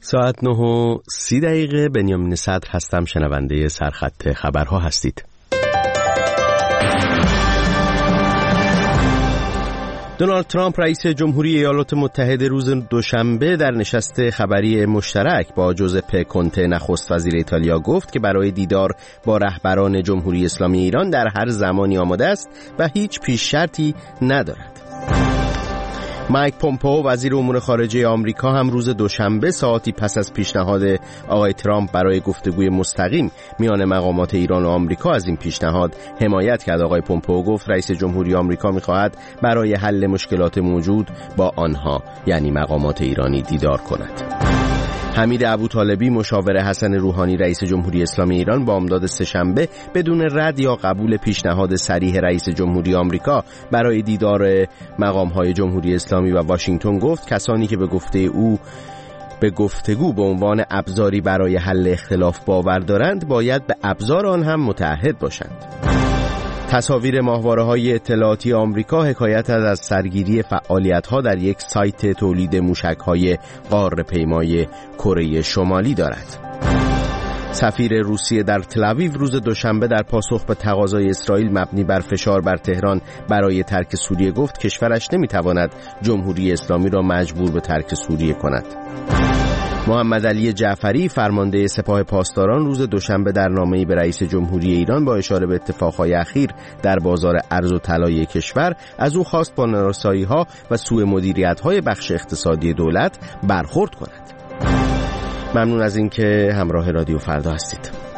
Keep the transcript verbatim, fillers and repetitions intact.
ساعت نه و سی دقیقه. بنیامین صدر هستم، شنونده سرخط خبرها هستید. دونالد ترامپ رئیس جمهوری ایالات متحده روز دوشنبه در نشست خبری مشترک با جوزپه کونته نخست وزیر ایتالیا گفت که برای دیدار با رهبران جمهوری اسلامی ایران در هر زمانی آماده است و هیچ پیش شرطی ندارد. مایک پومپئو وزیر امور خارجه آمریکا هم روز دوشنبه ساعتی پس از پیشنهاد آقای ترامپ برای گفتگوی مستقیم میان مقامات ایران و آمریکا از این پیشنهاد حمایت کرد. آقای پومپئو گفت رئیس جمهوری آمریکا می‌خواهد برای حل مشکلات موجود با آنها یعنی مقامات ایرانی دیدار کند. حمید ابوطالبی مشاور حسن روحانی رئیس جمهوری اسلامی ایران بامداد سه‌شنبه بدون رد یا قبول پیشنهاد صریح رئیس جمهوری آمریکا برای دیدار مقام‌های جمهوری اسلامی و واشنگتن گفت کسانی که به گفته او به گفتگو به عنوان ابزاری برای حل اختلاف باور دارند باید به ابزار آن هم متعهد باشند. تصاویر ماهواره‌های اطلاعاتی آمریکا حکایت از سرگیری فعالیت‌ها در یک سایت تولید موشک‌های قاره‌پیمای کره شمالی دارد. سفیر روسیه در تل‌آویو روز دوشنبه در پاسخ به تقاضای اسرائیل مبنی بر فشار بر تهران برای ترک سوریه گفت کشورش نمی‌تواند جمهوری اسلامی را مجبور به ترک سوریه کند. محمد علی جعفری فرمانده سپاه پاسداران روز دوشنبه در نامه‌ای به رئیس جمهوری ایران با اشاره به اتفاقهای اخیر در بازار ارز و طلای کشور از او خواست با نارسایی‌ها و سوء مدیریت‌های بخش اقتصادی دولت برخورد کند. ممنون از اینکه همراه رادیو فردا هستید.